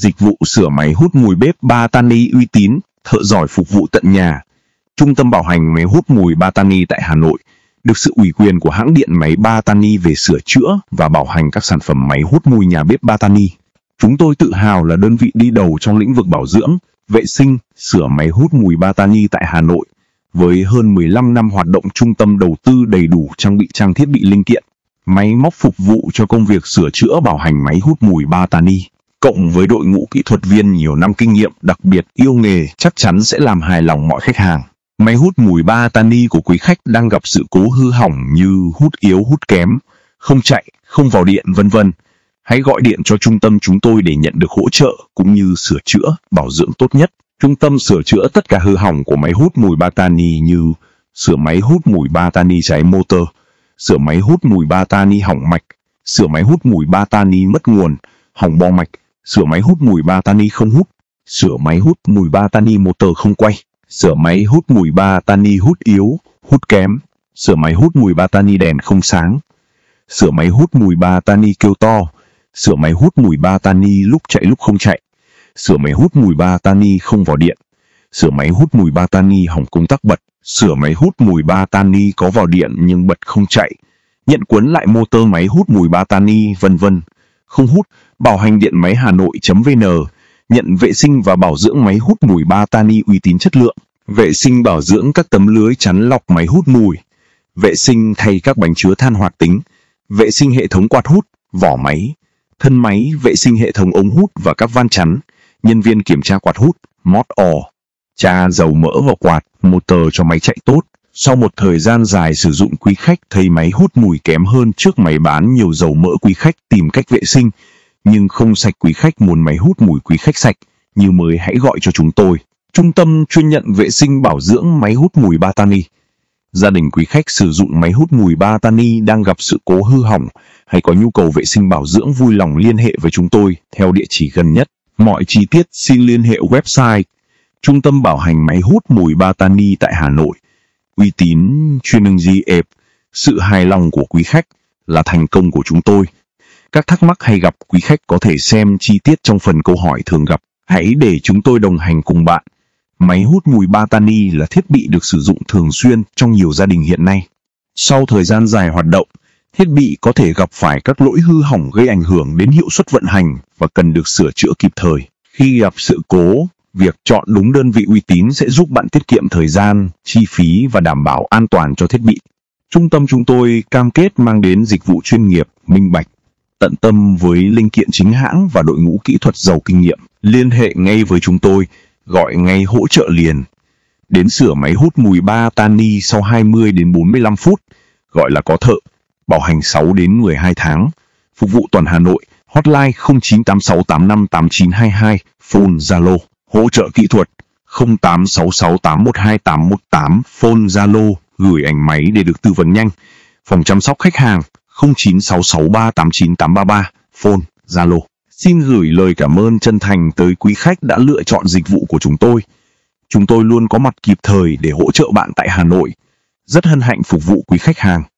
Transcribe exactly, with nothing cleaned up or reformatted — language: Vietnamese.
Dịch vụ sửa máy hút mùi bếp Batani uy tín, thợ giỏi phục vụ tận nhà. Trung tâm bảo hành máy hút mùi Batani tại Hà Nội được sự ủy quyền của hãng điện máy Batani về sửa chữa và bảo hành các sản phẩm máy hút mùi nhà bếp Batani. Chúng tôi tự hào là đơn vị đi đầu trong lĩnh vực bảo dưỡng, vệ sinh, sửa máy hút mùi Batani tại Hà Nội. Với hơn mười lăm năm hoạt động, trung tâm đầu tư đầy đủ trang bị trang thiết bị linh kiện, máy móc phục vụ cho công việc sửa chữa bảo hành máy hút mùi Batani. Cộng với đội ngũ kỹ thuật viên nhiều năm kinh nghiệm, đặc biệt yêu nghề, chắc chắn sẽ làm hài lòng mọi khách hàng. Máy hút mùi Batani của quý khách đang gặp sự cố hư hỏng như hút yếu, hút kém, không chạy, không vào điện, vân vân. Hãy gọi điện cho trung tâm chúng tôi để nhận được hỗ trợ cũng như sửa chữa, bảo dưỡng tốt nhất. Trung tâm sửa chữa tất cả hư hỏng của máy hút mùi Batani như sửa máy hút mùi Batani cháy motor, sửa máy hút mùi Batani hỏng mạch, sửa máy hút mùi Batani mất nguồn, hỏng bo mạch, sửa máy hút mùi Batani không hút, sửa máy hút mùi Batani motor không quay, sửa máy hút mùi Batani hút yếu, hút kém, sửa máy hút mùi Batani đèn không sáng, sửa máy hút mùi Batani kêu to, sửa máy hút mùi Batani lúc chạy lúc không chạy, sửa máy hút mùi Batani không vào điện, sửa máy hút mùi Batani hỏng công tắc bật, sửa máy hút mùi Batani có vào điện nhưng bật không chạy, nhận quấn lại motor máy hút mùi Batani, vân vân. Không hút, bảo hành điện máy Hà Nội.vn, nhận vệ sinh và bảo dưỡng máy hút mùi Batani uy tín chất lượng, vệ sinh bảo dưỡng các tấm lưới chắn lọc máy hút mùi, vệ sinh thay các bánh chứa than hoạt tính, vệ sinh hệ thống quạt hút, vỏ máy, thân máy, vệ sinh hệ thống ống hút và các van chắn, nhân viên kiểm tra quạt hút, mót ò, tra dầu mỡ vào quạt, motor cho máy chạy tốt. Sau một thời gian dài sử dụng, quý khách thấy máy hút mùi kém hơn trước máy bán nhiều dầu mỡ, quý khách tìm cách vệ sinh nhưng không sạch, quý khách muốn máy hút mùi quý khách sạch như mới, hãy gọi cho chúng tôi. Trung tâm chuyên nhận vệ sinh bảo dưỡng máy hút mùi Batani. Gia đình quý khách sử dụng máy hút mùi Batani đang gặp sự cố hư hỏng hay có nhu cầu vệ sinh bảo dưỡng, vui lòng liên hệ với chúng tôi theo địa chỉ gần nhất. Mọi chi tiết xin liên hệ website Trung tâm bảo hành máy hút mùi Batani tại Hà Nội. Uy tín, chuyên ứng gì ệp, sự hài lòng của quý khách là thành công của chúng tôi. Các thắc mắc hay gặp, quý khách có thể xem chi tiết trong phần câu hỏi thường gặp. Hãy để chúng tôi đồng hành cùng bạn. Máy hút mùi Batani là thiết bị được sử dụng thường xuyên trong nhiều gia đình hiện nay. Sau thời gian dài hoạt động, thiết bị có thể gặp phải các lỗi hư hỏng gây ảnh hưởng đến hiệu suất vận hành và cần được sửa chữa kịp thời. Khi gặp sự cố, việc chọn đúng đơn vị uy tín sẽ giúp bạn tiết kiệm thời gian, chi phí và đảm bảo an toàn cho thiết bị. Trung tâm chúng tôi cam kết mang đến dịch vụ chuyên nghiệp, minh bạch, tận tâm với linh kiện chính hãng và đội ngũ kỹ thuật giàu kinh nghiệm. Liên hệ ngay với chúng tôi, gọi ngay hỗ trợ liền. Đến sửa máy hút mùi Batani sau hai mươi đến bốn mươi lăm phút, gọi là có thợ, bảo hành sáu đến mười hai tháng. Phục vụ toàn Hà Nội, hotline không chín tám sáu tám năm tám chín hai hai, phone Zalo. Hỗ trợ kỹ thuật không tám sáu sáu tám một hai tám một tám, phone Zalo, gửi ảnh máy để được tư vấn nhanh. Phòng chăm sóc khách hàng không chín sáu sáu ba tám chín tám ba ba, phone Zalo. Xin gửi lời cảm ơn chân thành tới quý khách đã lựa chọn dịch vụ của chúng tôi. Chúng tôi luôn có mặt kịp thời để hỗ trợ bạn tại Hà Nội. Rất hân hạnh phục vụ quý khách hàng.